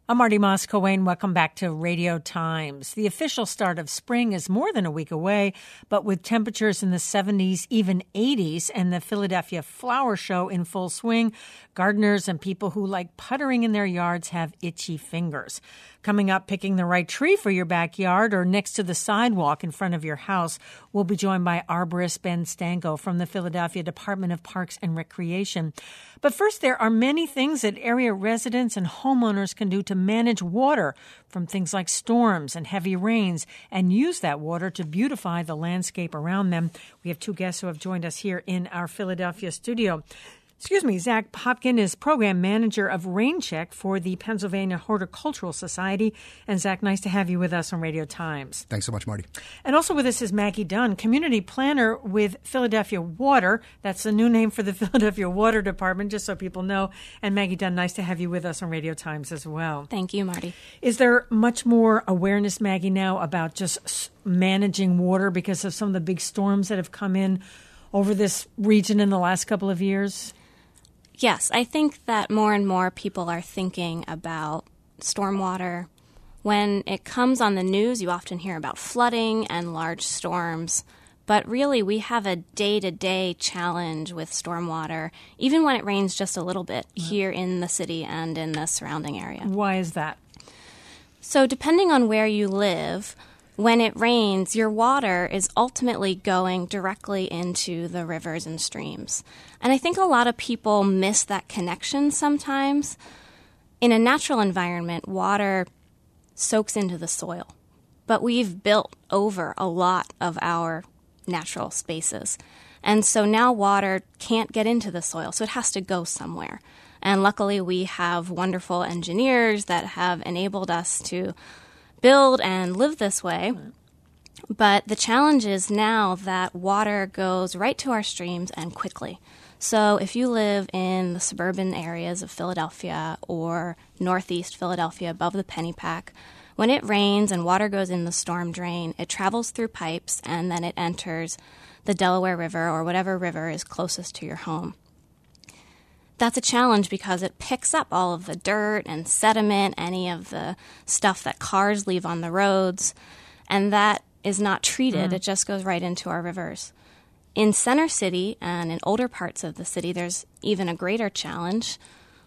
I'm Marty Moss-Coane. Welcome back to Radio Times. The official start of spring is more than a week away, but with temperatures in the 70s, even 80s, and the Philadelphia Flower Show in full swing, gardeners and people who like puttering in their yards have itchy fingers. Coming up, picking the right tree for your backyard or next to the sidewalk in front of your house, we'll be joined by arborist Ben Stango from the Philadelphia Department of Parks and Recreation. But first, there are many things that area residents and homeowners can do to manage water from things like storms and heavy rains and use that water to beautify the landscape around them. We have two guests who have joined us here in our Philadelphia studio. Zach Popkin is program manager of Rain Check for the Pennsylvania Horticultural Society. And Zach, nice to have you with us on Radio Times. Thanks so much, Marty. And also with us is Maggie Dunn, community planner with Philadelphia Water. That's the new name for the Philadelphia Water Department, just so people know. And Maggie Dunn, nice to have you with us on Radio Times as well. Thank you, Marty. Is there much more awareness, Maggie, now about just managing water because of some of the big storms that have come in over this region in the last couple of years? Yes, I think that more and more people are thinking about stormwater. When it comes on the news, you often hear about flooding and large storms. But really, we have a day-to-day challenge with stormwater, even when it rains just a little bit here in the city and in the surrounding area. Why is that? So depending on where you live, when it rains, your water is ultimately going directly into the rivers and streams. And I think a lot of people miss that connection sometimes. In a natural environment, water soaks into the soil. But we've built over a lot of our natural spaces. And so now water can't get into the soil, so it has to go somewhere. And luckily, we have wonderful engineers that have enabled us to build and live this way. But the challenge is now that water goes right to our streams and quickly. So if you live in the suburban areas of Philadelphia or northeast Philadelphia above the Pennypack, when it rains and water goes in the storm drain, it travels through pipes and then it enters the Delaware River or whatever river is closest to your home. That's a challenge because it picks up all of the dirt and sediment, any of the stuff that cars leave on the roads, and that is not treated. It just goes right into our rivers. In Center City and in older parts of the city, there's even a greater challenge.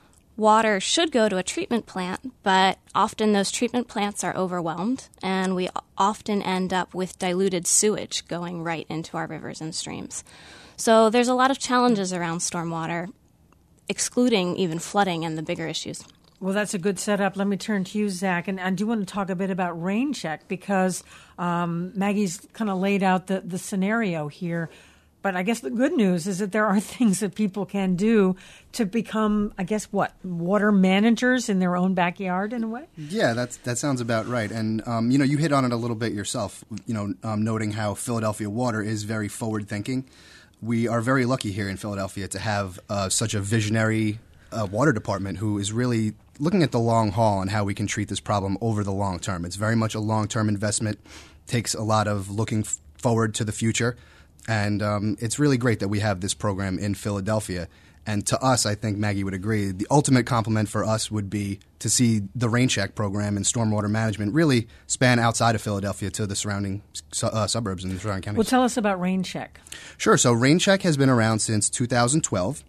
Water should go to a treatment plant, but often those treatment plants are overwhelmed, and we often end up with diluted sewage going right into our rivers and streams. So there's a lot of challenges around stormwater, excluding even flooding and the bigger issues. Well, that's a good setup. Let me turn to you, Zach. And I do want to talk a bit about Rain Check because Maggie's kind of laid out the scenario here. But I guess the good news is that there are things that people can do to become, I guess, water managers in their own backyard in a way? Yeah, that sounds about right. And, you hit on it a little bit yourself, noting how Philadelphia Water is very forward-thinking. We are very lucky here in Philadelphia to have such a visionary water department who is really looking at the long haul and how we can treat this problem over the long term. It's very much a long-term investment, takes a lot of looking forward to the future, and it's really great that we have this program in Philadelphia. And to us, I think Maggie would agree, the ultimate compliment for us would be to see the Rain Check program and stormwater management really span outside of Philadelphia to the surrounding suburbs and the surrounding counties. Well, tell us about Rain Check. Sure. So Rain Check has been around since 2012.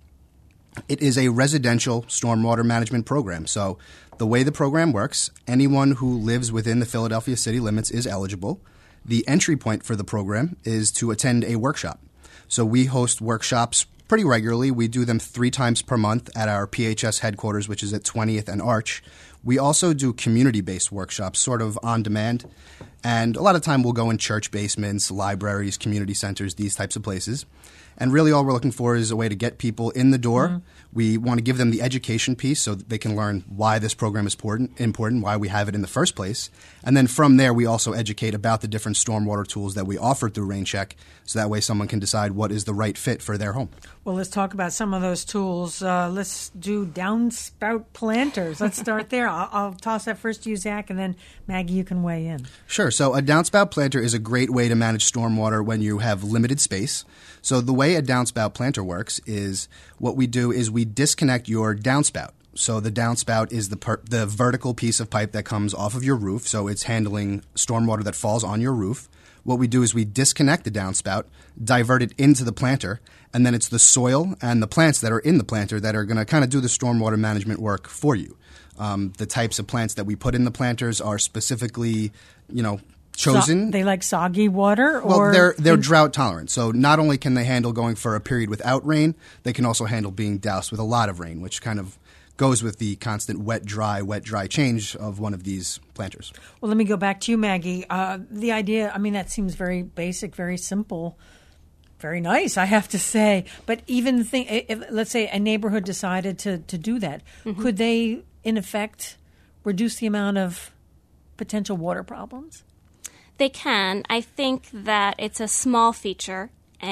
It is a residential stormwater management program. So the way the program works, anyone who lives within the Philadelphia city limits is eligible. The entry point for the program is to attend a workshop. So we host workshops pretty regularly. We do them 3 times per month at our PHS headquarters, which is at 20th and Arch. We also do community-based workshops, sort of on demand. And a lot of time we'll go in church basements, libraries, community centers, these types of places. And really all we're looking for is a way to get people in the door. Mm-hmm. We want to give them the education piece so that they can learn why this program is important, why we have it in the first place. And then from there, we also educate about the different stormwater tools that we offer through Rain Check, so that way someone can decide what is the right fit for their home. Well, let's talk about some of those tools. Let's do downspout planters. Let's start there. I'll toss that first to you, Zach, and then Maggie, you can weigh in. Sure. So a downspout planter is a great way to manage stormwater when you have limited space. So the way a downspout planter works is what we do is we disconnect your downspout. So the downspout is the vertical piece of pipe that comes off of your roof. So it's handling stormwater that falls on your roof. What we do is we disconnect the downspout, divert it into the planter, and then it's the soil and the plants that are in the planter that are going to kind of do the stormwater management work for you. The types of plants that we put in the planters are specifically, chosen. They like soggy water? Well, they're drought tolerant. So not only can they handle going for a period without rain, they can also handle being doused with a lot of rain, which kind of goes with the constant wet, dry change of one of these planters. Well, let me go back to you, Maggie. The idea, that seems very basic, very simple, very nice, I have to say. But even let's say a neighborhood decided to do that, could they, in effect, reduce the amount of potential water problems? They can. I think that it's a small feature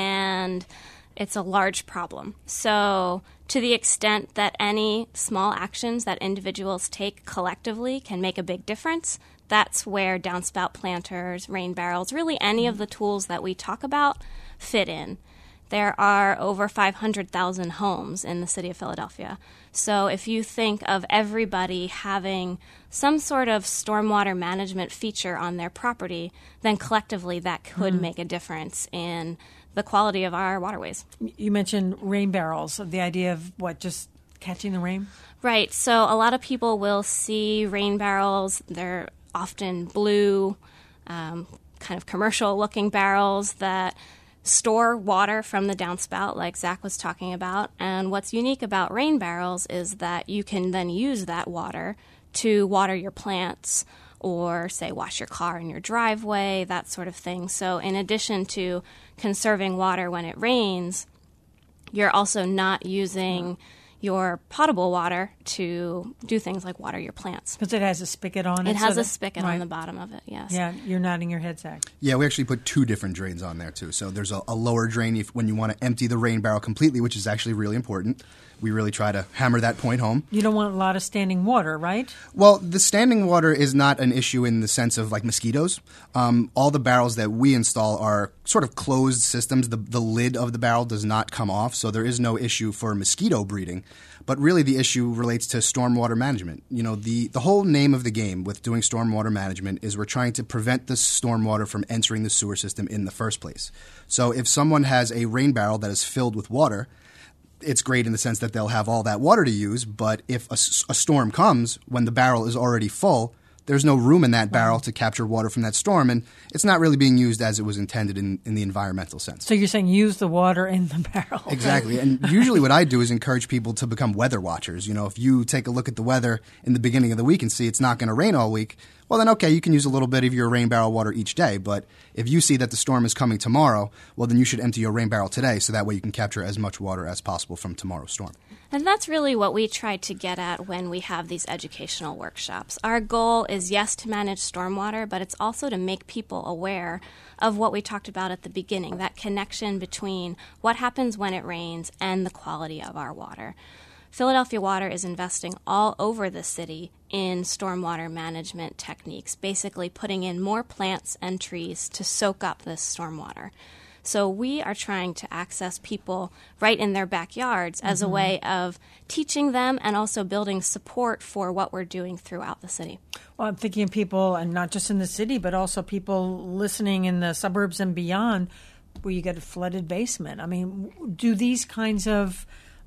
and it's a large problem. So to the extent that any small actions that individuals take collectively can make a big difference, that's where downspout planters, rain barrels, really any of the tools that we talk about fit in. There are over 500,000 homes in the city of Philadelphia. So if you think of everybody having some sort of stormwater management feature on their property, then collectively that could make a difference in the quality of our waterways. You mentioned rain barrels, the idea of just catching the rain? Right. So a lot of people will see rain barrels. They're often blue, kind of commercial-looking barrels that store water from the downspout, like Zach was talking about. And what's unique about rain barrels is that you can then use that water to water your plants or, say, wash your car in your driveway, that sort of thing. So in addition to conserving water when it rains, you're also not using your potable water to do things like water your plants. Because it has a spigot on it. It has a spigot on the bottom of it, yes. Yeah, you're nodding your head, Zach. Yeah, we actually put two different drains on there, too. So there's a lower drain when you want to empty the rain barrel completely, which is actually really important. We really try to hammer that point home. You don't want a lot of standing water, right? Well, the standing water is not an issue in the sense of like mosquitoes. All the barrels that we install are sort of closed systems. The lid of the barrel does not come off, so there is no issue for mosquito breeding. But really the issue relates to stormwater management. The whole name of the game with doing stormwater management is we're trying to prevent the stormwater from entering the sewer system in the first place. So if someone has a rain barrel that is filled with water, it's great in the sense that they'll have all that water to use, but if a storm comes when the barrel is already full, there's no room in that barrel to capture water from that storm, and it's not really being used as it was intended in the environmental sense. So you're saying use the water in the barrel. Exactly. And usually what I do is encourage people to become weather watchers. If you take a look at the weather in the beginning of the week and see it's not going to rain all week, well, then, okay, you can use a little bit of your rain barrel water each day. But if you see that the storm is coming tomorrow, well, then you should empty your rain barrel today so that way you can capture as much water as possible from tomorrow's storm. And that's really what we try to get at when we have these educational workshops. Our goal is, yes, to manage stormwater, but it's also to make people aware of what we talked about at the beginning, that connection between what happens when it rains and the quality of our water. Philadelphia Water is investing all over the city in stormwater management techniques, basically putting in more plants and trees to soak up this stormwater. So we are trying to access people right in their backyards as a way of teaching them and also building support for what we're doing throughout the city. Well, I'm thinking of people, and not just in the city, but also people listening in the suburbs and beyond where you get a flooded basement. Do these kinds of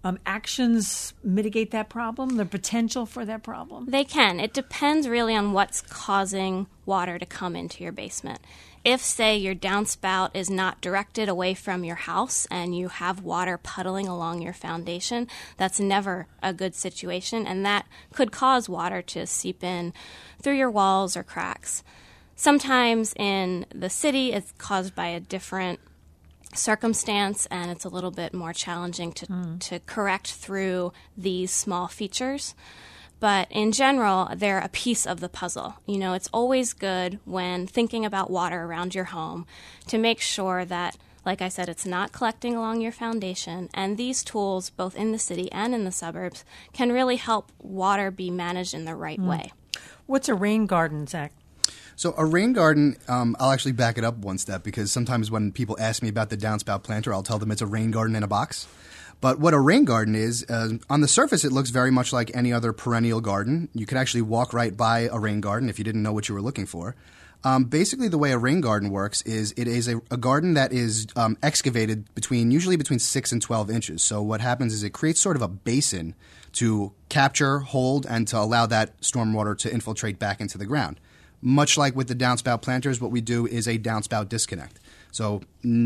actions mitigate that problem, the potential for that problem? They can. It depends really on what's causing water to come into your basement. If, say, your downspout is not directed away from your house and you have water puddling along your foundation, that's never a good situation, and that could cause water to seep in through your walls or cracks. Sometimes in the city, it's caused by a different circumstance, and it's a little bit more challenging to correct through these small features. But in general, they're a piece of the puzzle. It's always good when thinking about water around your home to make sure that, like I said, it's not collecting along your foundation. And these tools, both in the city and in the suburbs, can really help water be managed in the right way. What's a rain garden, Zach? So a rain garden, I'll actually back it up one step because sometimes when people ask me about the downspout planter, I'll tell them it's a rain garden in a box. But what a rain garden is, on the surface, it looks very much like any other perennial garden. You could actually walk right by a rain garden if you didn't know what you were looking for. Basically, the way a rain garden works is it is a garden that is excavated usually between 6 and 12 inches. So what happens is it creates sort of a basin to capture, hold, and to allow that stormwater to infiltrate back into the ground. Much like with the downspout planters, what we do is a downspout disconnect. So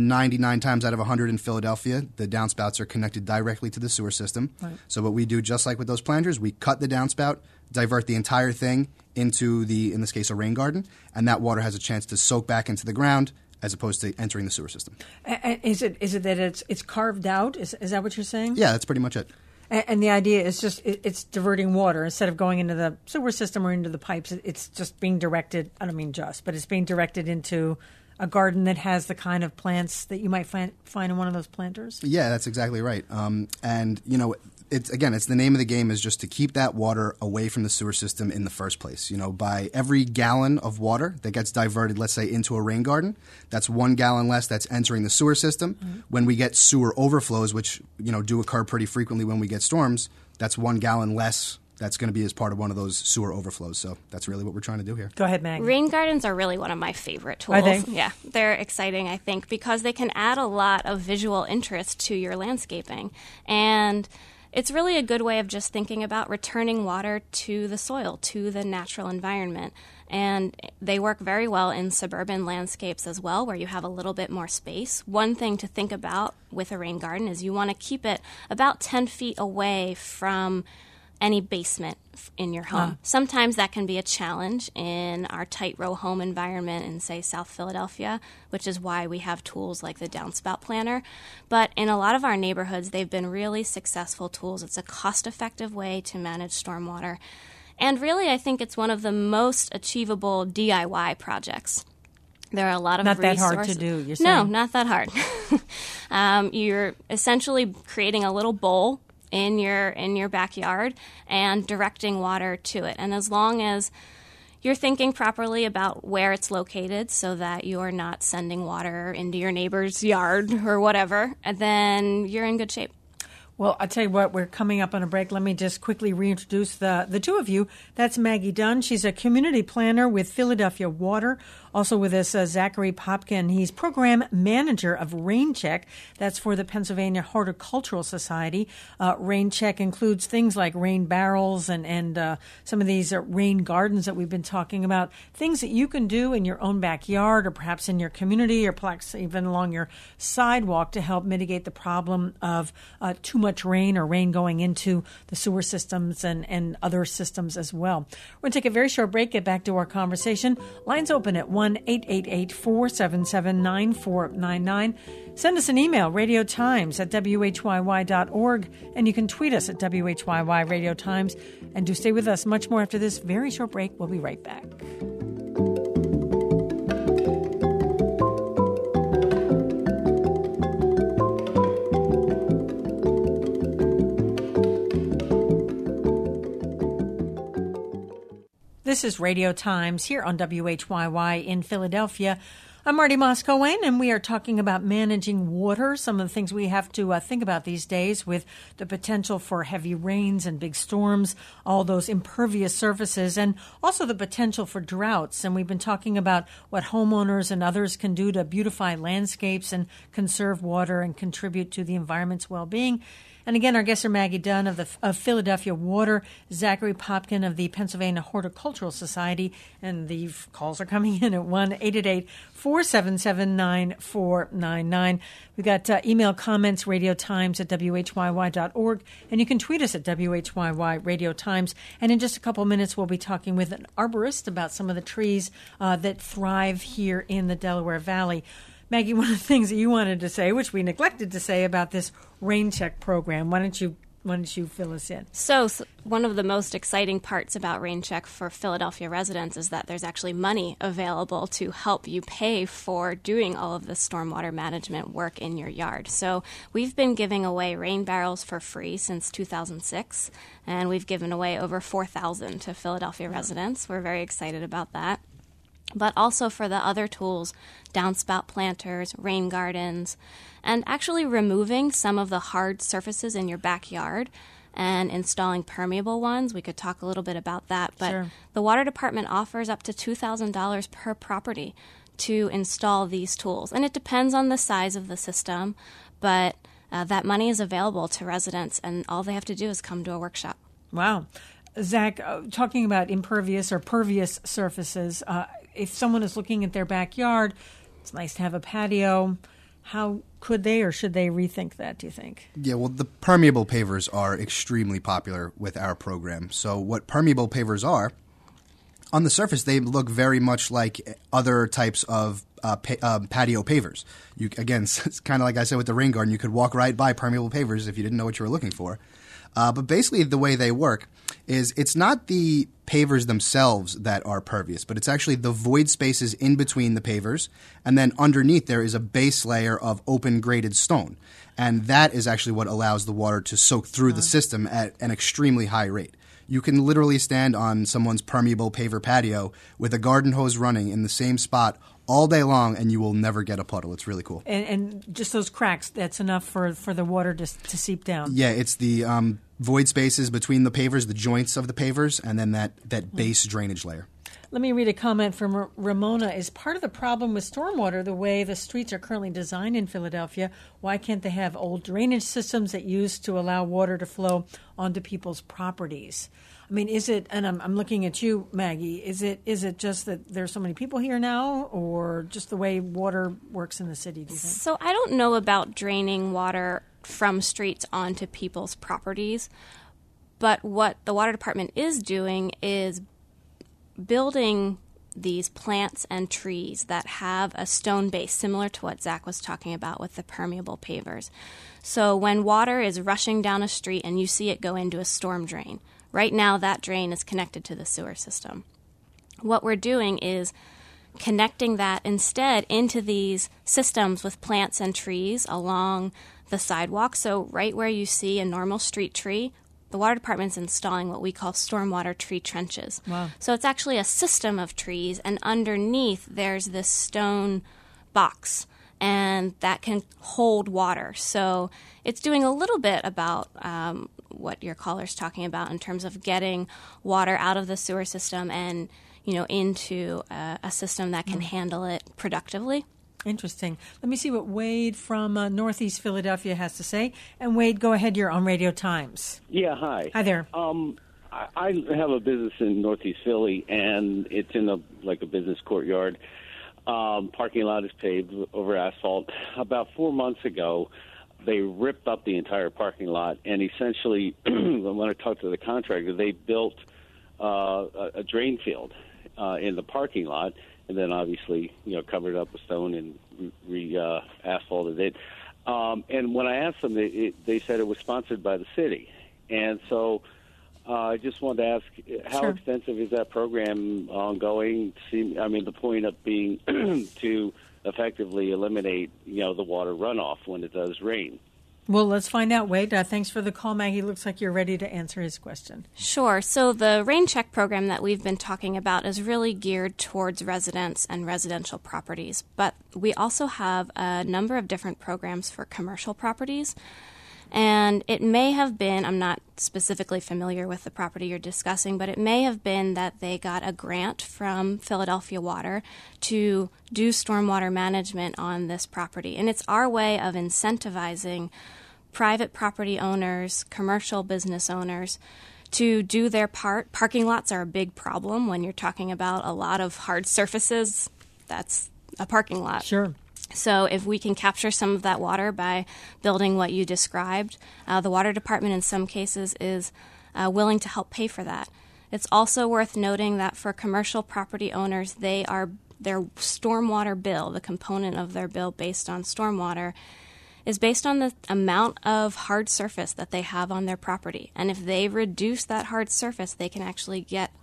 99 times out of 100 in Philadelphia, the downspouts are connected directly to the sewer system. Right. So what we do, just like with those planters, we cut the downspout, divert the entire thing into in this case, a rain garden, and that water has a chance to soak back into the ground as opposed to entering the sewer system. Is it that it's carved out? Is that what you're saying? Yeah, that's pretty much it. And the idea is just it's diverting water instead of going into the sewer system or into the pipes. It's just being directed. I don't mean just, but it's being directed into a garden that has the kind of plants that you might find in one of those planters. Yeah, that's exactly right. And it's the name of the game is just to keep that water away from the sewer system in the first place. By every gallon of water that gets diverted, let's say, into a rain garden, that's 1 gallon less that's entering the sewer system. Mm-hmm. When we get sewer overflows, which do occur pretty frequently when we get storms, that's 1 gallon less that's going to be as part of one of those sewer overflows. So that's really what we're trying to do here. Go ahead, Maggie. Rain gardens are really one of my favorite tools. Are they? Yeah, they're exciting, I think, because they can add a lot of visual interest to your landscaping. And it's really a good way of just thinking about returning water to the soil, to the natural environment. And they work very well in suburban landscapes as well, where you have a little bit more space. One thing to think about with a rain garden is you want to keep it about 10 feet away from any basement in your home. Sometimes that can be a challenge in our tight row home environment in, say, South Philadelphia, which is why we have tools like the downspout planter. But in a lot of our neighborhoods, they've been really successful tools. It's a cost-effective way to manage stormwater. And really, I think it's one of the most achievable DIY projects. There are a lot of not resources. Not that hard to do, you're saying? No, not that hard. You're essentially creating a little bowl in your backyard and directing water to it. And as long as you're thinking properly about where it's located so that you're not sending water into your neighbor's yard or whatever, then you're in good shape. Well, I'll tell you what, we're coming up on a break. Let me just quickly reintroduce the two of you. That's Maggie Dunn. She's a community planner with Philadelphia Water. Also with us, Zachary Popkin. He's program manager of RainCheck. That's for the Pennsylvania Horticultural Society. RainCheck includes things like rain barrels and some of these rain gardens that we've been talking about, things that you can do in your own backyard or perhaps in your community or perhaps even along your sidewalk to help mitigate the problem of too much rain or rain going into the sewer systems and other systems as well. We're going to take a very short break, get back to our conversation. Lines open at 1-888-477-9499. Send us an email, radiotimes@whyy.org, and you can tweet us at WHYY Radio Times. And do stay with us. Much more after this very short break. We'll be right back. This is Radio Times here on WHYY in Philadelphia. I'm Marty Moscowen, and we are talking about managing water, some of the things we have to think about these days with the potential for heavy rains and big storms, all those impervious surfaces, and also the potential for droughts. And we've been talking about what homeowners and others can do to beautify landscapes and conserve water and contribute to the environment's well-being. And again, our guests are Maggie Dunn of Philadelphia Water, Zachary Popkin of the Pennsylvania Horticultural Society, and the calls are coming in at 1-888-477-9499. We've got email comments, radiotimes@whyy.org, and you can tweet us at WHYY Radio Times. And in just a couple of minutes, we'll be talking with an arborist about some of the trees that thrive here in the Delaware Valley. Maggie, one of the things that you wanted to say, which we neglected to say about this RainCheck program, why don't you fill us in? So one of the most exciting parts about RainCheck for Philadelphia residents is that there's actually money available to help you pay for doing all of the stormwater management work in your yard. So we've been giving away rain barrels for free since 2006, and we've given away over 4,000 to Philadelphia residents. We're very excited about that. but also for the other tools, downspout planters, rain gardens, and actually removing some of the hard surfaces in your backyard and installing permeable ones. We could talk a little bit about that, but Sure. The water department offers up to $2,000 per property to install these tools. And it depends on the size of the system, but that money is available to residents, and all they have to do is come to a workshop. Wow. Zach, talking about impervious or pervious surfaces, if someone is looking at their backyard, it's nice to have a patio. How could they or should they rethink that, do you think? Yeah, well, the permeable pavers are extremely popular with our program. So what permeable pavers are, on the surface, they look very much like other types of patio pavers. Again, it's kind of like I said with the rain garden. You could walk right by permeable pavers if you didn't know what you were looking for. But basically the way they work is it's not the pavers themselves that are pervious, but it's actually the void spaces in between the pavers, and then underneath there is a base layer of open graded stone. And that is actually what allows the water to soak through the system at an extremely high rate. You can literally stand on someone's permeable paver patio with a garden hose running in the same spot all day long, and you will never get a puddle. It's really cool. And just those cracks, that's enough for the water to seep down. Yeah, it's the void spaces between the pavers, the joints of the pavers, and then that base drainage layer. Let me read a comment from Ramona. Is part of the problem with stormwater the way the streets are currently designed in Philadelphia? Why can't they have old drainage systems that used to allow water to flow onto people's properties? I mean, is it, and I'm looking at you, Maggie, is it just that there's so many people here now, or just the way water works in the city, do you think? So I don't know about draining water from streets onto people's properties, but what the water department is doing is building these plants and trees that have a stone base, similar to what Zach was talking about with the permeable pavers. So when water is rushing down a street and you see it go into a storm drain, right now that drain is connected to the sewer system. What we're doing is connecting that instead into these systems with plants and trees along the sidewalk. So right where you see a normal street tree, the water department's installing what we call stormwater tree trenches. Wow. So it's actually a system of trees, and underneath there's this stone box, and that can hold water. So it's doing a little bit about what your caller's talking about in terms of getting water out of the sewer system and into a system that can handle it productively. Interesting. Let me see what Wade from Northeast Philadelphia has to say. And Wade, go ahead. You're on Radio Times. Yeah, hi. Hi there. I have a business in Northeast Philly, and it's in a business courtyard. Parking lot is paved over asphalt. About 4 months ago, they ripped up the entire parking lot, and essentially, when I talked to the contractor, they built a drain field in the parking lot, and then obviously, covered up with stone and re-asphalted it. And when I asked them, they said it was sponsored by the city. And so I just wanted to ask, how Sure. extensive is that program ongoing? The point of being to effectively eliminate, the water runoff when it does rain. Well, let's find out, Wade. Thanks for the call, Maggie. Looks like you're ready to answer his question. Sure. So the rain check program that we've been talking about is really geared towards residents and residential properties. But we also have a number of different programs for commercial properties. And it may have been, I'm not specifically familiar with the property you're discussing, but it may have been that they got a grant from Philadelphia Water to do stormwater management on this property. And it's our way of incentivizing private property owners, commercial business owners, to do their part. Parking lots are a big problem when you're talking about a lot of hard surfaces. That's a parking lot. Sure. So if we can capture some of that water by building what you described, the water department in some cases is willing to help pay for that. It's also worth noting that for commercial property owners, their stormwater bill, the component of their bill based on stormwater, is based on the amount of hard surface that they have on their property. And if they reduce that hard surface, they can actually get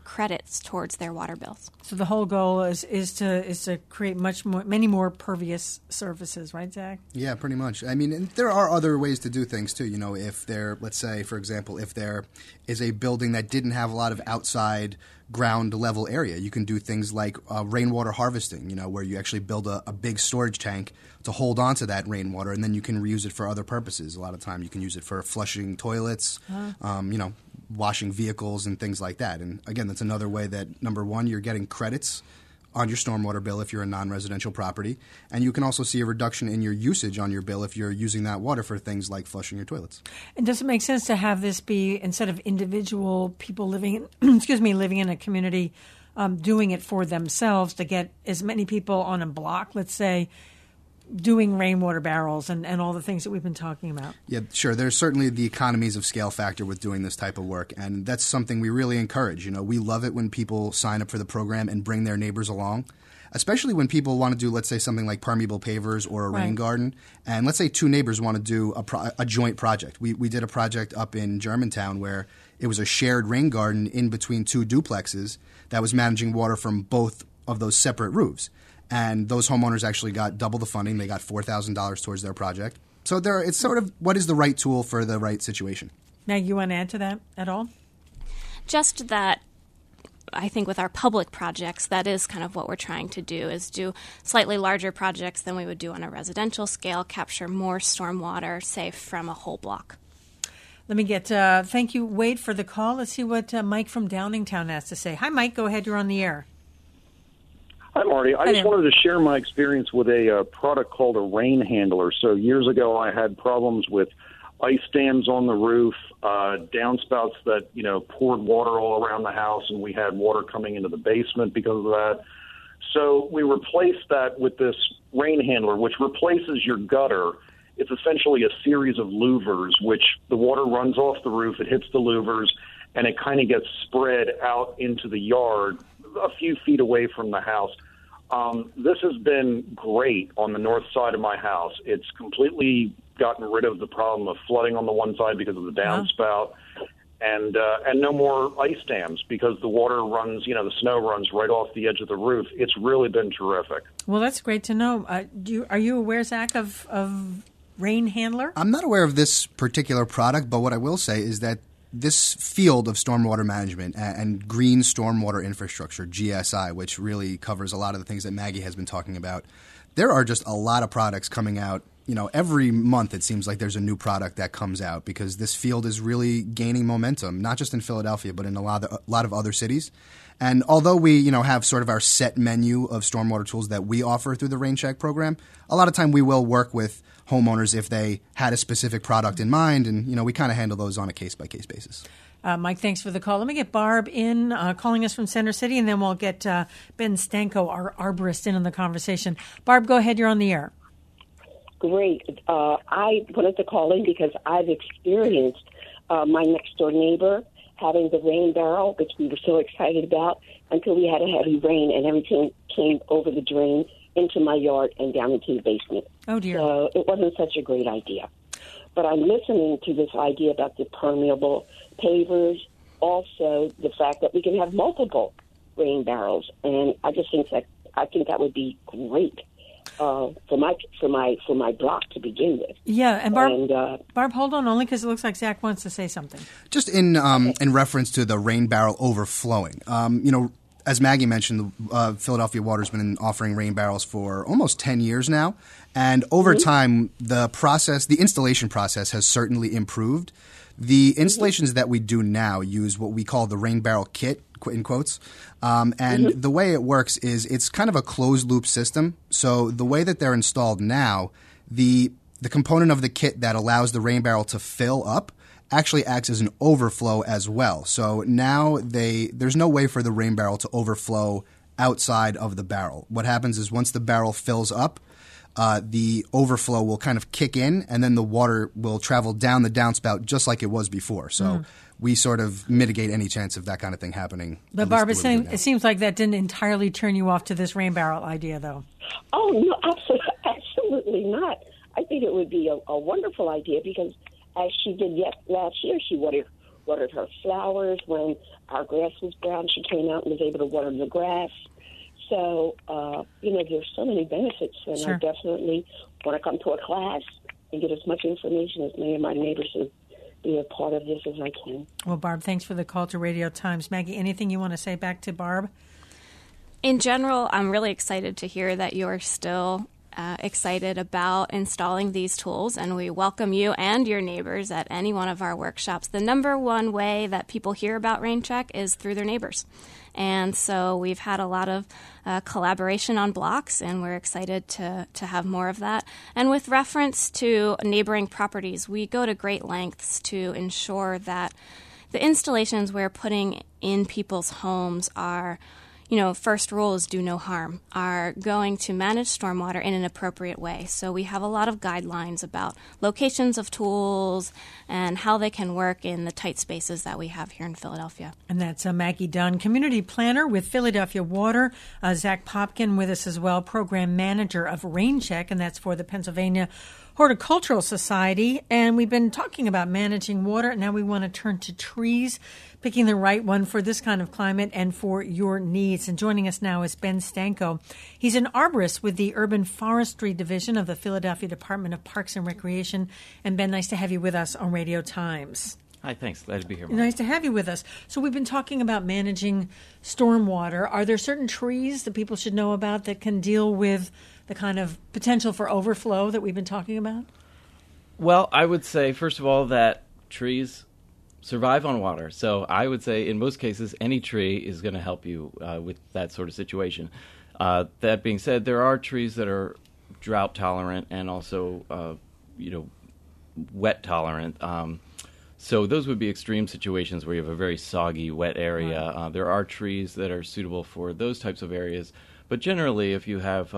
credits towards their water bills. So the whole goal is to create many more pervious surfaces, right, Zach? Yeah, pretty much. I mean, and there are other ways to do things too. You know, if there, let's say, for example, if there is a building that didn't have a lot of outside ground level area, you can do things like rainwater harvesting, you know, where you actually build a big storage tank to hold on to that rainwater, and then you can reuse it for other purposes. A lot of time you can use it for flushing toilets, you know, washing vehicles and things like that. And again, that's another way that, number one, you're getting credits on your stormwater bill if you're a non-residential property, and you can also see a reduction in your usage on your bill if you're using that water for things like flushing your toilets. And does it make sense to have this be, instead of individual people living in, living in a community, doing it for themselves, to get as many people on a block, let's say, doing rainwater barrels and all the things that we've been talking about? Yeah, sure. There's certainly the economies of scale factor with doing this type of work, and that's something we really encourage. You know, we love it when people sign up for the program and bring their neighbors along, especially when people want to do, let's say, something like permeable pavers or a rain garden. And let's say two neighbors want to do a joint project. We did a project up in Germantown where it was a shared rain garden in between two duplexes that was managing water from both of those separate roofs. And those homeowners actually got double the funding. They got $4,000 towards their project. So it's sort of what is the right tool for the right situation. Meg, you want to add to that at all? Just that I think with our public projects, that is kind of what we're trying to do, is do slightly larger projects than we would do on a residential scale, capture more stormwater, say, from a whole block. Let me get, thank you, Wade, for the call. Let's see what Mike from Downingtown has to say. Hi, Mike. Go ahead. You're on the air. Hi, Marty. I just wanted to share my experience with a product called a rain handler. So years ago, I had problems with ice dams on the roof, downspouts that, you know, poured water all around the house, and we had water coming into the basement because of that. So we replaced that with this rain handler, which replaces your gutter. It's essentially a series of louvers, which the water runs off the roof, it hits the louvers, and it kind of gets spread out into the yard a few feet away from the house. This has been great on the north side of my house. It's completely gotten rid of the problem of flooding on the one side because of the downspout, and no more ice dams because the water runs, you know, the snow runs right off the edge of the roof. It's really been terrific. Well, that's great to know. Are you aware, Zach, of Rain Handler? I'm not aware of this particular product, but what I will say is that this field of stormwater management and green stormwater infrastructure, GSI, which really covers a lot of the things that Maggie has been talking about, there are just a lot of products coming out. You know, every month it seems like there's a new product that comes out because this field is really gaining momentum, not just in Philadelphia, but in a lot of other cities. And although we, you know, have sort of our set menu of stormwater tools that we offer through the Rain Check program, a lot of time we will work with homeowners if they had a specific product in mind, and, you know, we kind of handle those on a case-by-case basis. Mike, thanks for the call. Let me get Barb in, calling us from Center City, and then we'll get Ben Stanko, our arborist, in on the conversation. Barb, go ahead. You're on the air. Great. I wanted to call in because I've experienced my next-door neighbor having the rain barrel, which we were so excited about, until we had a heavy rain and everything came over the drain into my yard and down into the basement. Oh, dear. So it wasn't such a great idea. But I'm listening to this idea about the permeable pavers, also the fact that we can have multiple rain barrels, and I just think that would be great for my block to begin with. Yeah, and Barb, hold on, only because it looks like Zach wants to say something. Just in reference to the rain barrel overflowing, you know, as Maggie mentioned, Philadelphia Water's been offering rain barrels for almost 10 years now. And over time, the installation process has certainly improved. The installations that we do now use what we call the rain barrel kit, in quotes. And the way it works is it's kind of a closed loop system. So the way that they're installed now, the component of the kit that allows the rain barrel to fill up actually acts as an overflow as well. So now there's no way for the rain barrel to overflow outside of the barrel. What happens is once the barrel fills up, the overflow will kind of kick in, and then the water will travel down the downspout just like it was before. So we sort of mitigate any chance of that kind of thing happening. But Barbara, it seems like that didn't entirely turn you off to this rain barrel idea, though. Oh, no, absolutely not. I think it would be a wonderful idea because as she did last year, she watered her flowers. When our grass was brown, she came out and was able to water the grass. So, there's so many benefits, and Sure. I definitely want to come to a class and get as much information as many of my neighbors to be a part of this as I can. Well, Barb, thanks for the call to Radio Times. Maggie, anything you want to say back to Barb? In general, I'm really excited to hear that you're still excited about installing these tools, and we welcome you and your neighbors at any one of our workshops. The number one way that people hear about RainCheck is through their neighbors. And so we've had a lot of collaboration on blocks, and we're excited to have more of that. And with reference to neighboring properties, we go to great lengths to ensure that the installations we're putting in people's homes are, first rule is do no harm, are going to manage stormwater in an appropriate way. So we have a lot of guidelines about locations of tools and how they can work in the tight spaces that we have here in Philadelphia. And that's Maggie Dunn, community planner with Philadelphia Water. Zach Popkin with us as well, program manager of RainCheck, and that's for the Pennsylvania Horticultural Society. And we've been talking about managing water. Now we want to turn to trees, picking the right one for this kind of climate and for your needs. And joining us now is Ben Stanko. He's an arborist with the Urban Forestry Division of the Philadelphia Department of Parks and Recreation. And Ben, nice to have you with us on Radio Times. Hi, thanks. Glad to be here. Nice to have you with us. So we've been talking about managing stormwater. Are there certain trees that people should know about that can deal with the kind of potential for overflow that we've been talking about? Well, I would say, first of all, that trees survive on water. So I would say in most cases, any tree is going to help you with that sort of situation. That being said, there are trees that are drought tolerant and also, wet tolerant. So those would be extreme situations where you have a very soggy, wet area. Right. There are trees that are suitable for those types of areas. But generally, if you have,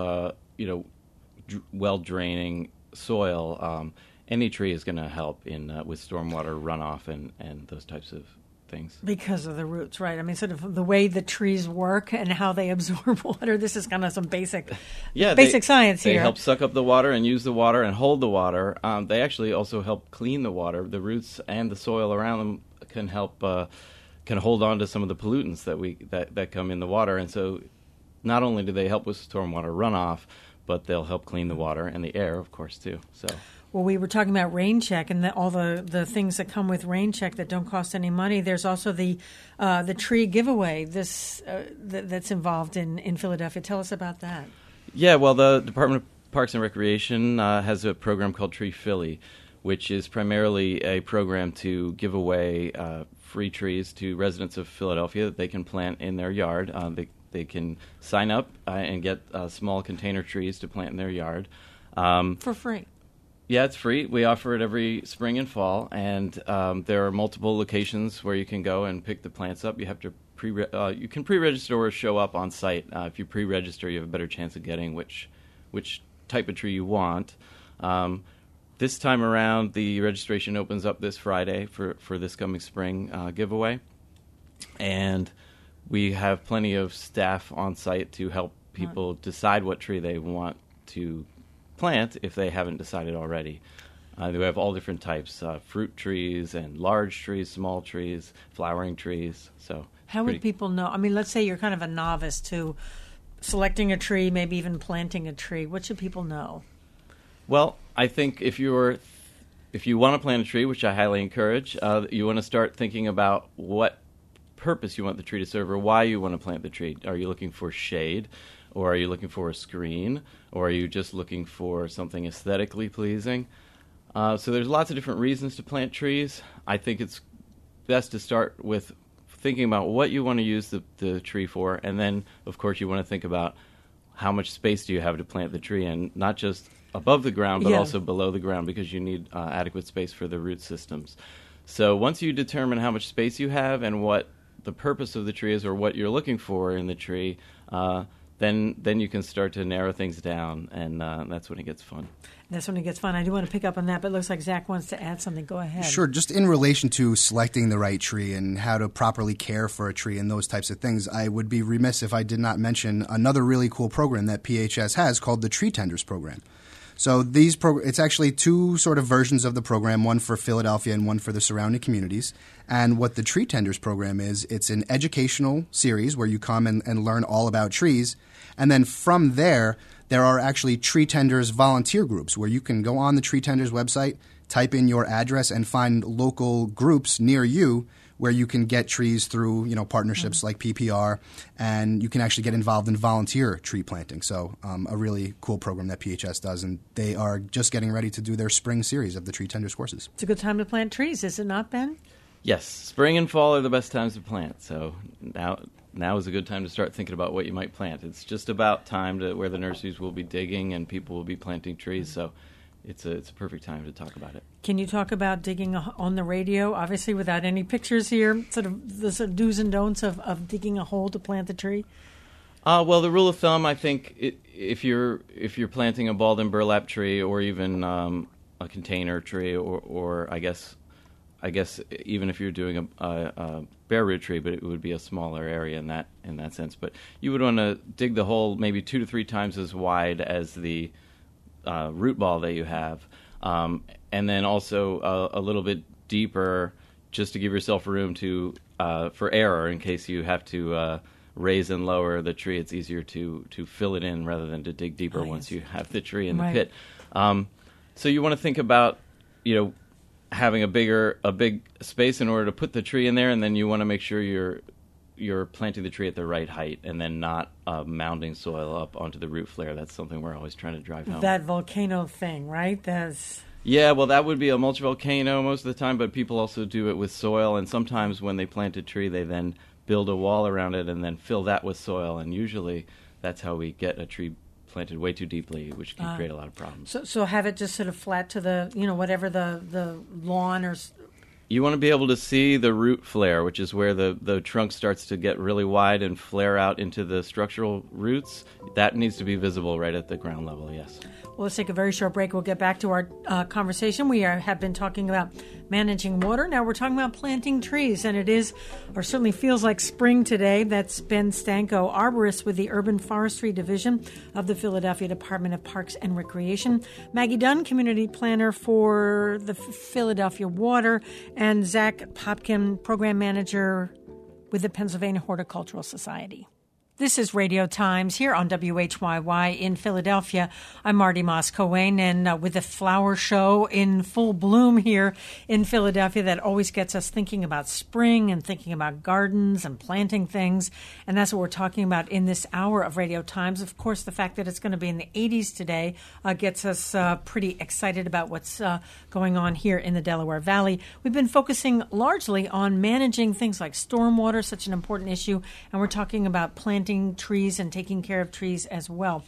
well-draining soil, any tree is going to help in with stormwater runoff and those types of things. Because of the roots, right? I mean, sort of the way the trees work and how they absorb water. This is kind of some basic science here. They help suck up the water and use the water and hold the water. They actually also help clean the water. The roots and the soil around them can help can hold on to some of the pollutants that come in the water. And so not only do they help with stormwater runoff, but they'll help clean the water and the air, of course, too. So. Well, we were talking about RainCheck and all the things that come with RainCheck that don't cost any money. There's also the tree giveaway that's involved in Philadelphia. Tell us about that. Yeah, well, the Department of Parks and Recreation has a program called Tree Philly, which is primarily a program to give away free trees to residents of Philadelphia that they can plant in their yard. They can sign up and get small container trees to plant in their yard. For free. Yeah, it's free. We offer it every spring and fall, and there are multiple locations where you can go and pick the plants up. You have to you can pre-register or show up on site. If you pre-register, you have a better chance of getting which type of tree you want. This time around, the registration opens up this Friday for this coming spring giveaway, and we have plenty of staff on site to help people decide what tree they want to plant if they haven't decided already. We have all different types, fruit trees and large trees, small trees, flowering trees. So how would people know? I mean, let's say you're kind of a novice to selecting a tree, maybe even planting a tree. What should people know? Well, I think if you want to plant a tree, which I highly encourage, you want to start thinking about what purpose you want the tree to serve or why you want to plant the tree. Are you looking for shade, or are you looking for a screen, or are you just looking for something aesthetically pleasing? So there's lots of different reasons to plant trees. I think it's best to start with thinking about what you want to use the tree for, and then, of course, you want to think about how much space do you have to plant the tree in, not just above the ground, but also below the ground, because you need adequate space for the root systems. So once you determine how much space you have and what the purpose of the tree is or what you're looking for in the tree, then you can start to narrow things down, and that's when it gets fun. That's when it gets fun. I do want to pick up on that, but it looks like Zach wants to add something. Go ahead. Sure. Just in relation to selecting the right tree and how to properly care for a tree and those types of things, I would be remiss if I did not mention another really cool program that PHS has called the Tree Tenders Program. So it's actually two sort of versions of the program, one for Philadelphia and one for the surrounding communities. And what the Tree Tenders program is, it's an educational series where you come and learn all about trees. And then from there are actually Tree Tenders volunteer groups where you can go on the Tree Tenders website, type in your address, and find local groups near you where you can get trees through, partnerships like PPR, and you can actually get involved in volunteer tree planting. So a really cool program that PHS does, and they are just getting ready to do their spring series of the Tree Tenders courses. It's a good time to plant trees, is it not, Ben? Yes, spring and fall are the best times to plant. So now is a good time to start thinking about what you might plant. It's just about time where the nurseries will be digging and people will be planting trees. So it's a perfect time to talk about it. Can you talk about digging on the radio, obviously without any pictures here, sort of the do's and don'ts of digging a hole to plant the tree? Well, the rule of thumb, I think, if you're planting a bald and burlap tree or even a container tree, or I guess even if you're doing a bare root tree, but it would be a smaller area in that sense. But you would want to dig the hole maybe 2 to 3 times as wide as the root ball that you have, and then also a little bit deeper, just to give yourself room for error in case you have to raise and lower the tree. It's easier to fill it in rather than to dig deeper once you have the tree in the pit. So you want to think about having a big space in order to put the tree in there, and then you want to make sure you're planting the tree at the right height and then not mounding soil up onto the root flare. That's something we're always trying to drive home. That volcano thing, right? Yeah, well, that would be a mulch volcano most of the time, but people also do it with soil, and sometimes when they plant a tree, they then build a wall around it and then fill that with soil, and usually that's how we get a tree planted way too deeply, which can create a lot of problems. So have it just sort of flat to the, whatever the lawn or... You want to be able to see the root flare, which is where the trunk starts to get really wide and flare out into the structural roots. That needs to be visible right at the ground level, yes. Well, let's take a very short break. We'll get back to our conversation. We have been talking about managing water. Now we're talking about planting trees, and it is, or certainly feels like spring today. That's Ben Stanko, arborist with the Urban Forestry Division of the Philadelphia Department of Parks and Recreation, Maggie Dunn, community planner for the Philadelphia Water, and Zach Popkin, program manager with the Pennsylvania Horticultural Society. This is Radio Times here on WHYY in Philadelphia. I'm Marty Moss-Coane, and with the flower show in full bloom here in Philadelphia, that always gets us thinking about spring and thinking about gardens and planting things. And that's what we're talking about in this hour of Radio Times. Of course, the fact that it's going to be in the 80s today gets us pretty excited about what's going on here in the Delaware Valley. We've been focusing largely on managing things like stormwater, such an important issue, and we're talking about planting trees and taking care of trees as well.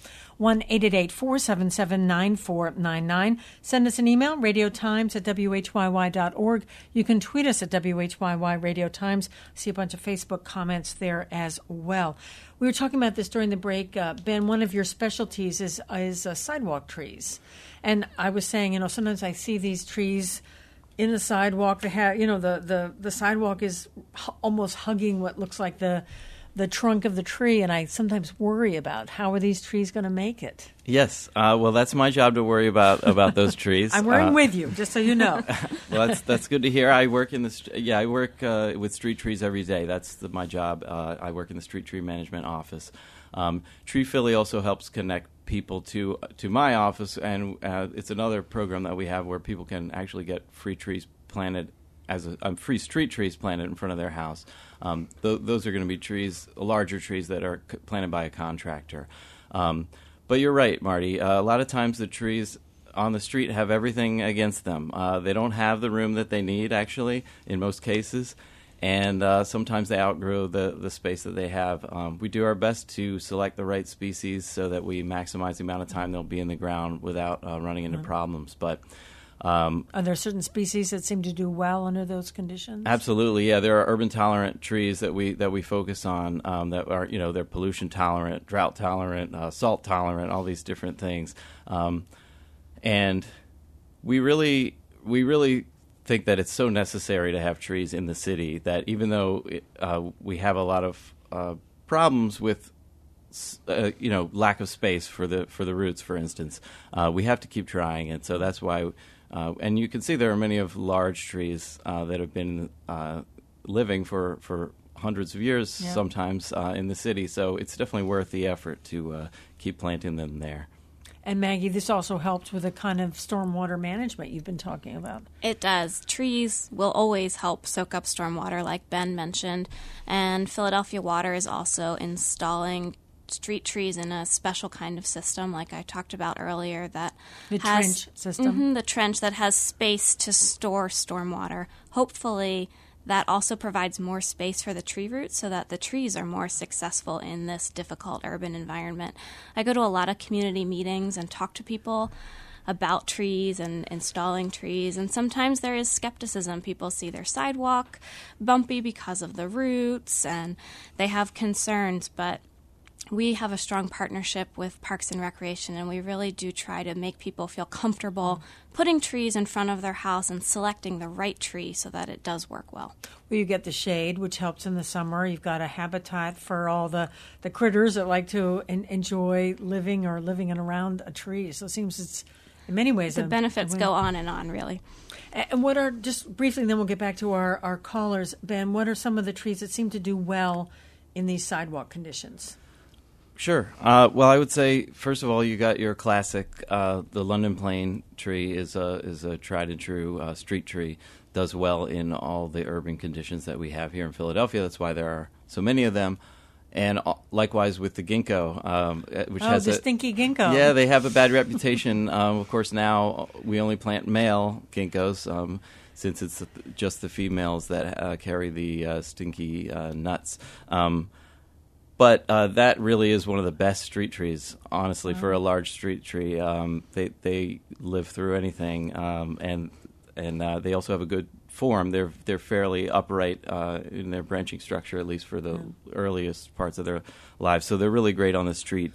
1-888-477-9499. Send us an email, radiotimes@whyy.org. You can tweet us at WHYY Radio Times. See a bunch of Facebook comments there as well. We were talking about this during the break. Ben, one of your specialties is sidewalk trees. And I was saying, sometimes I see these trees in the sidewalk. They have, the sidewalk is almost hugging what looks like the trunk of the tree, and I sometimes worry about how are these trees going to make it. Yes, well, that's my job to worry about those trees. I'm worrying with you, just so you know. Well, that's good to hear. I work with street trees every day. That's my job. I work in the street tree management office. Tree Philly also helps connect people to my office, and it's another program that we have where people can actually get free trees planted free street trees planted in front of their house. Those are going to be trees, larger trees that are planted by a contractor. But you're right, Marty. A lot of times the trees on the street have everything against them. They don't have the room that they need, actually, in most cases. And sometimes they outgrow the space that they have. We do our best to select the right species so that we maximize the amount of time they'll be in the ground without running into problems. But are there certain species that seem to do well under those conditions? Absolutely, yeah. There are urban tolerant trees that we focus on that are they're pollution tolerant, drought tolerant, salt tolerant, all these different things, and we really think that it's so necessary to have trees in the city that even though we have a lot of problems with lack of space for the roots, for instance. We have to keep trying, and so that's why. And you can see there are many of large trees that have been living for hundreds of years, sometimes in the city. So it's definitely worth the effort to keep planting them there. And Maggie, this also helps with the kind of stormwater management you've been talking about. It does. Trees will always help soak up stormwater, like Ben mentioned. And Philadelphia Water is also installing street trees in a special kind of system, like I talked about earlier, that the has trench system. The trench that has space to store stormwater. Hopefully, that also provides more space for the tree roots so that the trees are more successful in this difficult urban environment. I go to a lot of community meetings and talk to people about trees and installing trees, and sometimes there is skepticism. People see their sidewalk bumpy because of the roots, and they have concerns, but we have a strong partnership with Parks and Recreation, and we really do try to make people feel comfortable putting trees in front of their house and selecting the right tree so that it does work well. Well, you get the shade, which helps in the summer. You've got a habitat for all the critters that like to enjoy living in and around a tree. So it seems it's, in many ways, the benefits go on and on, really. And what are, just briefly, and then we'll get back to our callers, Ben, what are some of the trees that seem to do well in these sidewalk conditions? Sure. Well, I would say, first of all, you got your classic. The London plane tree is a tried and true street tree. Does well in all the urban conditions that we have here in Philadelphia. That's why there are so many of them. And likewise with the ginkgo, which has the stinky ginkgo. Yeah, they have a bad reputation. Of course, now we only plant male ginkgos. Since it's just the females that carry the stinky nuts. But that really is one of the best street trees, honestly, for a large street tree. They live through anything, and they also have a good form. They're fairly upright in their branching structure, at least for the earliest parts of their lives. So they're really great on the street.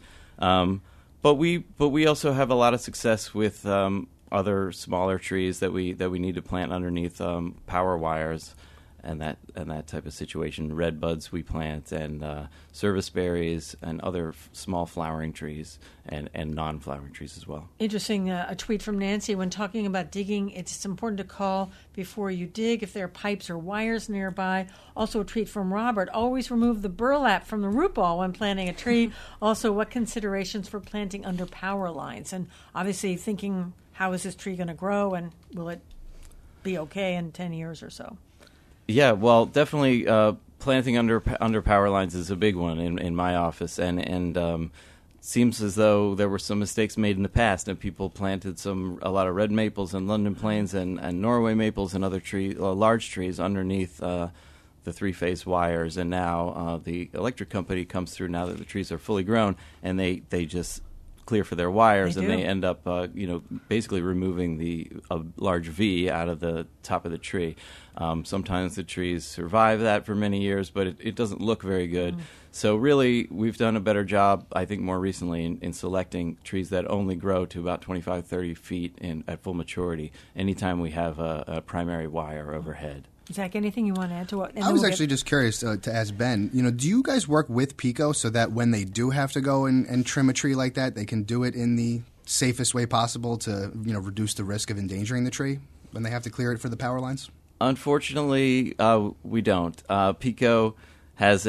But we also have a lot of success with other smaller trees that we need to plant underneath power wires. And that type of situation. Red buds we plant, and service berries, and other small flowering trees, and non-flowering trees as well. Interesting, a tweet from Nancy. When talking about digging, it's important to call before you dig if there are pipes or wires nearby. Also a tweet from Robert. Always remove the burlap from the root ball when planting a tree. Also, what considerations for planting under power lines? And obviously thinking, how is this tree going to grow, and will it be okay in 10 years or so? Yeah, well, definitely planting under power lines is a big one in my office, and seems as though there were some mistakes made in the past, and people planted a lot of red maples and London planes and Norway maples and other large trees underneath the three-phase wires, and now the electric company comes through now that the trees are fully grown, and they just clear for their wires, and they end up basically removing a large V out of the top of the tree. Sometimes the trees survive that for many years, but it doesn't look very good. So really, we've done a better job, I think, more recently in selecting trees that only grow to about 25, 30 feet at full maturity anytime we have a primary wire overhead. Zach, anything you want to add to what? I was actually just curious to ask Ben, do you guys work with PECO so that when they do have to go and trim a tree like that, they can do it in the safest way possible to reduce the risk of endangering the tree when they have to clear it for the power lines? Unfortunately, we don't. PECO has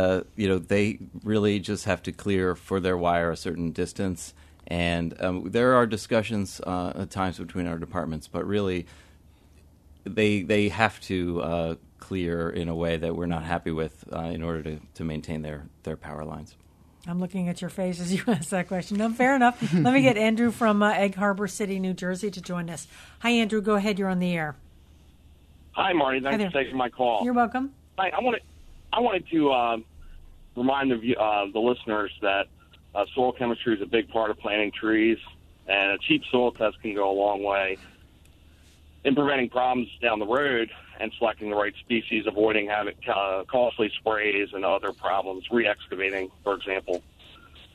they really just have to clear for their wire a certain distance, and there are discussions at times between our departments, but really they have to clear in a way that we're not happy with in order to maintain their power lines. I'm looking at your face as you ask that question. No, fair enough. Let me get Andrew from Egg Harbor City, New Jersey, to join us. Hi, Andrew. Go ahead. You're on the air. Hi, Marty. Thanks for taking my call. You're welcome. I wanted to remind the listeners that soil chemistry is a big part of planting trees, and a cheap soil test can go a long way in preventing problems down the road and selecting the right species, avoiding having costly sprays and other problems, re-excavating, for example.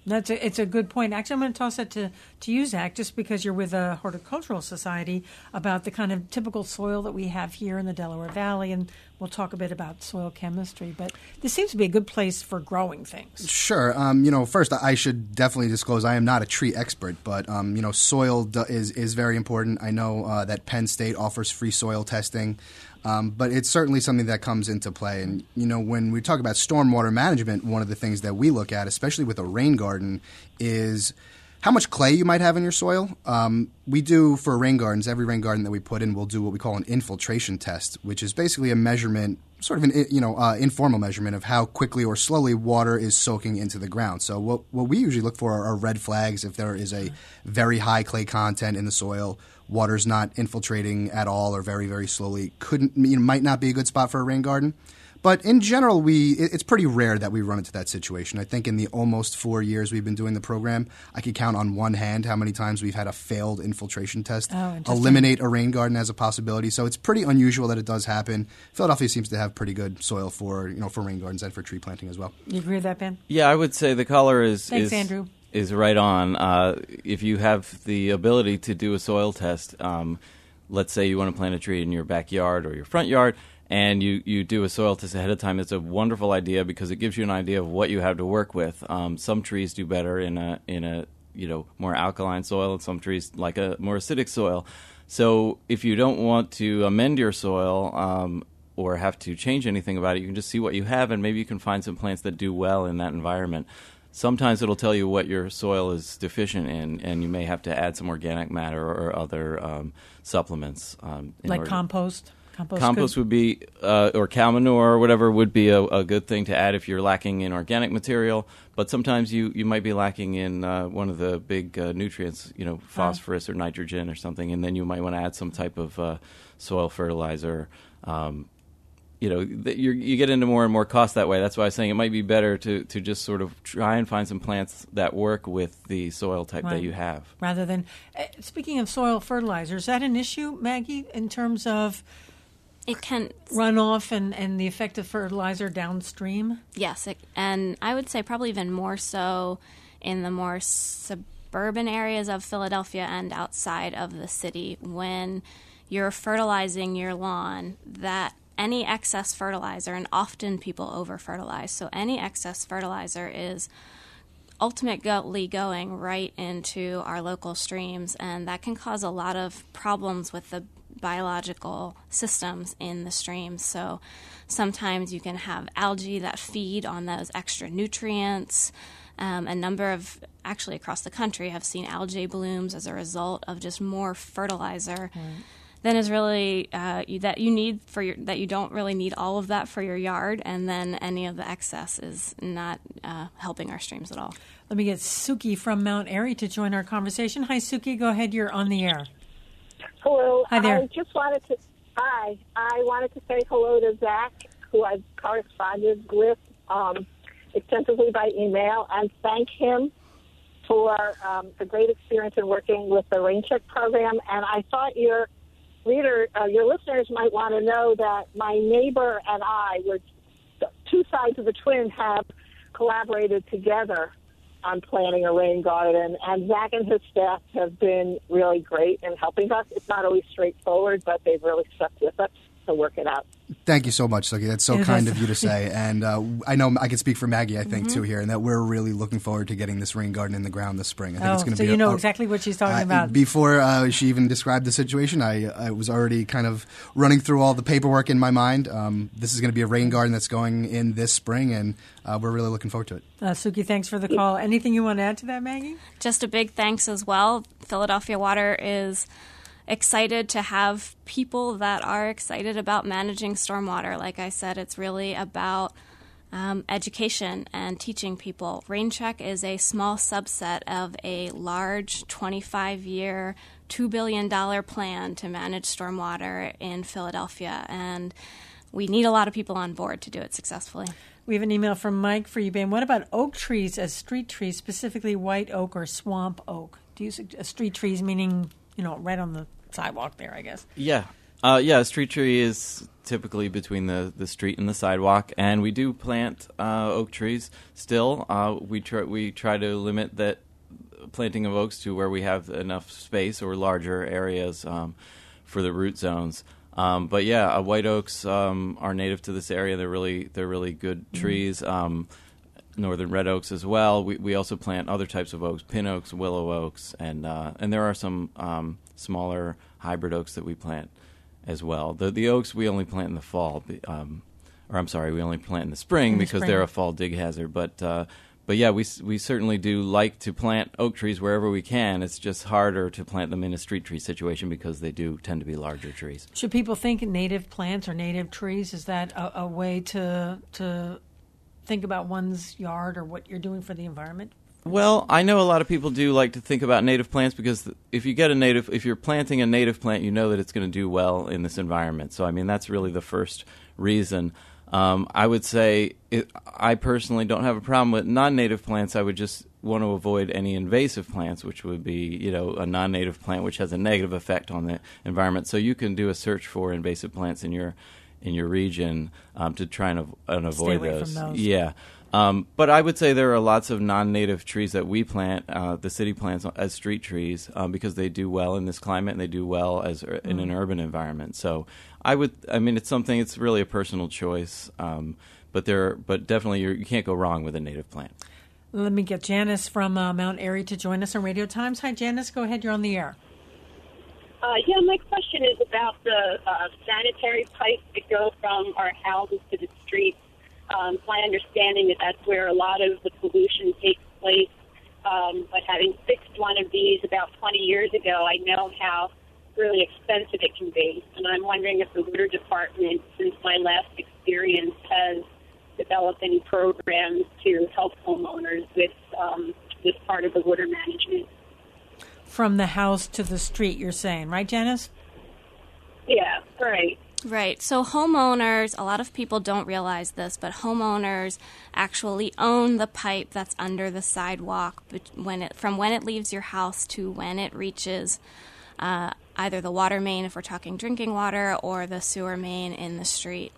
It's a good point. Actually, I'm going to toss that to you, Zach, just because you're with a horticultural society, about the kind of typical soil that we have here in the Delaware Valley, and we'll talk a bit about soil chemistry. But this seems to be a good place for growing things. Sure. First, I should definitely disclose I am not a tree expert, but soil is very important. I know that Penn State offers free soil testing. But it's certainly something that comes into play. And, when we talk about stormwater management, one of the things that we look at, especially with a rain garden, is how much clay you might have in your soil. We do, for rain gardens, every rain garden that we put in, we'll do what we call an infiltration test, which is basically a measurement, sort of an informal measurement of how quickly or slowly water is soaking into the ground. So what we usually look for are red flags. If there is a very high clay content in the soil, water's not infiltrating at all or very, very slowly, might not be a good spot for a rain garden. But in general, it's pretty rare that we run into that situation. I think in the almost 4 years we've been doing the program, I could count on one hand how many times we've had a failed infiltration test eliminate a rain garden as a possibility. So it's pretty unusual that it does happen. Philadelphia seems to have pretty good soil for rain gardens and for tree planting as well. You agree with that, Ben? Yeah, I would say the caller Thanks, Andrew. Is right on. If you have the ability to do a soil test, let's say you want to plant a tree in your backyard or your front yard, and you do a soil test ahead of time, it's a wonderful idea because it gives you an idea of what you have to work with. Some trees do better in a more alkaline soil, and some trees like a more acidic soil. So if you don't want to amend your soil or have to change anything about it, you can just see what you have, and maybe you can find some plants that do well in that environment. Sometimes it'll tell you what your soil is deficient in, and you may have to add some organic matter or other supplements. Like compost? Compost would be, or cow manure or whatever would be a good thing to add if you're lacking in organic material. But sometimes you might be lacking in one of the big nutrients, phosphorus or nitrogen or something, and then you might want to add some type of soil fertilizer. You get into more and more cost that way. That's why I was saying it might be better to just sort of try and find some plants that work with the soil type that you have. Rather than, speaking of soil fertilizer, is that an issue, Maggie, in terms of it can runoff and the effect of fertilizer downstream? Yes, and I would say probably even more so in the more suburban areas of Philadelphia and outside of the city. When you're fertilizing your lawn, that any excess fertilizer, and often people over-fertilize, so any excess fertilizer is ultimately going right into our local streams, and that can cause a lot of problems with the biological systems in the streams. So sometimes you can have algae that feed on those extra nutrients. A number of, actually across the country, have seen algae blooms as a result of just more fertilizer. Then is really that you don't really need all of that for your yard, and then any of the excess is not helping our streams at all. Let me get Suki from Mount Airy to join our conversation. Hi, Suki. Go ahead. You're on the air. Hello. Hi there. I wanted to say hello to Zach, who I've corresponded with extensively by email, and thank him for the great experience in working with the RainCheck program. And I thought your listeners might want to know that my neighbor and I, two sides of the twin, have collaborated together on planning a rain garden, and Zach and his staff have been really great in helping us. It's not always straightforward, but they've really stuck with us to work it out. Thank you so much, Suki. That's so kind of you to say. And I know I can speak for Maggie, I think, too, here, and that we're really looking forward to getting this rain garden in the ground this spring. I think it's going to be exactly what she's talking about. Before she even described the situation, I was already kind of running through all the paperwork in my mind. This is going to be a rain garden that's going in this spring, and we're really looking forward to it. Suki, thanks for the call. Anything you want to add to that, Maggie? Just a big thanks as well. Philadelphia Water is excited to have people that are excited about managing stormwater. Like I said, it's really about education and teaching people. RainCheck is a small subset of a large 25-year, $2 billion plan to manage stormwater in Philadelphia, and we need a lot of people on board to do it successfully. We have an email from Mike for you, Ben. What about oak trees as street trees, specifically white oak or swamp oak? Do you street trees meaning, right on the sidewalk there, I guess? Yeah. Yeah, a street tree is typically between the street and the sidewalk, and we do plant oak trees still. We try to limit that planting of oaks to where we have enough space or larger areas for the root zones. But yeah, white oaks are native to this area. They're really good trees. Northern red oaks as well. We also plant other types of oaks, pin oaks, willow oaks, and there are some smaller hybrid oaks that we plant as well. The oaks we only plant in the fall, we only plant in the spring because they're a fall dig hazard. But yeah, we certainly do like to plant oak trees wherever we can. It's just harder to plant them in a street tree situation because they do tend to be larger trees. Should people think native plants or native trees? Is that a way to think about one's yard or what you're doing for the environment? Well, I know a lot of people do like to think about native plants because if you're planting a native plant, you know that it's going to do well in this environment. So, I mean, that's really the first reason. I would say I personally don't have a problem with non-native plants. I would just want to avoid any invasive plants, which would be, a non-native plant which has a negative effect on the environment. So you can do a search for invasive plants in your region to try and avoid Stay away those. From those. Yeah. But I would say there are lots of non-native trees that we plant, the city plants as street trees, because they do well in this climate and they do well as in an urban environment. So it's really a personal choice, but definitely you can't go wrong with a native plant. Let me get Janice from Mount Airy to join us on Radio Times. Hi, Janice. Go ahead. You're on the air. My question is about the sanitary pipes that go from our houses to the streets. My understanding is that's where a lot of the pollution takes place. But having fixed one of these about 20 years ago, I know how really expensive it can be. And I'm wondering if the water department, since my last experience, has developed any programs to help homeowners with this part of the water management. From the house to the street, you're saying, right, Janice? Yeah, right. Right. So homeowners, a lot of people don't realize this, but homeowners actually own the pipe that's under the sidewalk from when it leaves your house to when it reaches either the water main, if we're talking drinking water, or the sewer main in the street.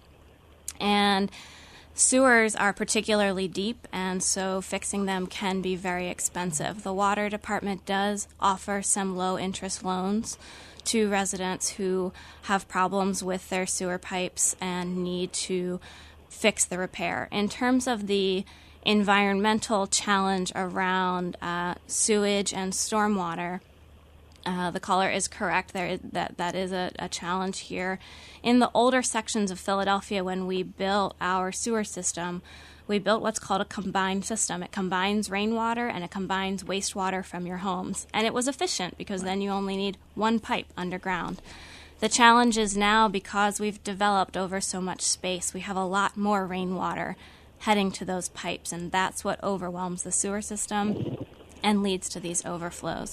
And sewers are particularly deep, and so fixing them can be very expensive. The water department does offer some low-interest loans to residents who have problems with their sewer pipes and need to fix the repair. In terms of the environmental challenge around sewage and stormwater, the caller is correct. That is a challenge here. In the older sections of Philadelphia, when we built our sewer system, we built what's called a combined system. It combines rainwater and it combines wastewater from your homes. And it was efficient because then you only need one pipe underground. The challenge is now, because we've developed over so much space, we have a lot more rainwater heading to those pipes, and that's what overwhelms the sewer system and leads to these overflows.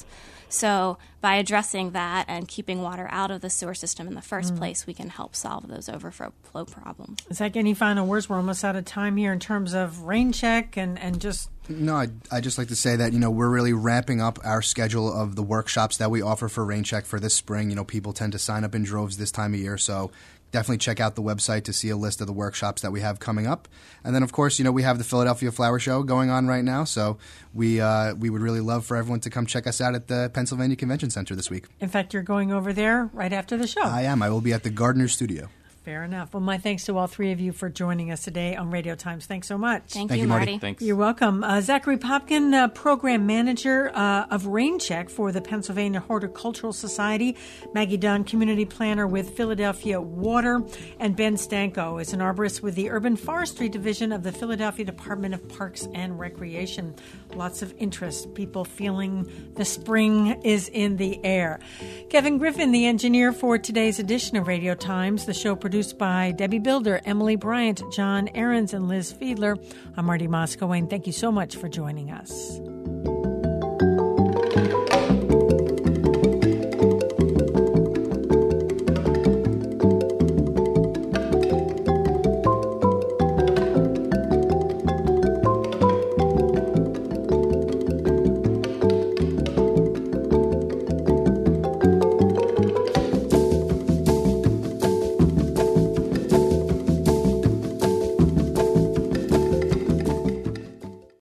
So by addressing that and keeping water out of the sewer system in the first place, we can help solve those overflow problems. Zach, any final words? We're almost out of time here in terms of rain check and just... No, I'd just like to say that, we're really ramping up our schedule of the workshops that we offer for rain check for this spring. People tend to sign up in droves this time of year, so definitely check out the website to see a list of the workshops that we have coming up. And then, of course, we have the Philadelphia Flower Show going on right now, so we would really love for everyone to come check us out at the Pennsylvania Convention Center this week. In fact, you're going over there right after the show. I am. I will be at the Gardner Studio. Fair enough. Well, my thanks to all three of you for joining us today on Radio Times. Thanks so much. Thank you, Marty. Thanks. You're welcome. Zachary Popkin, Program Manager of Rain Check for the Pennsylvania Horticultural Society. Maggie Dunn, Community Planner with Philadelphia Water. And Ben Stanko is an arborist with the Urban Forestry Division of the Philadelphia Department of Parks and Recreation. Lots of interest. People feeling the spring is in the air. Kevin Griffin, the engineer for today's edition of Radio Times. The show produced by Debbie Builder, Emily Bryant, John Ahrens, and Liz Fiedler. I'm Marty Moskowayne. Thank you so much for joining us.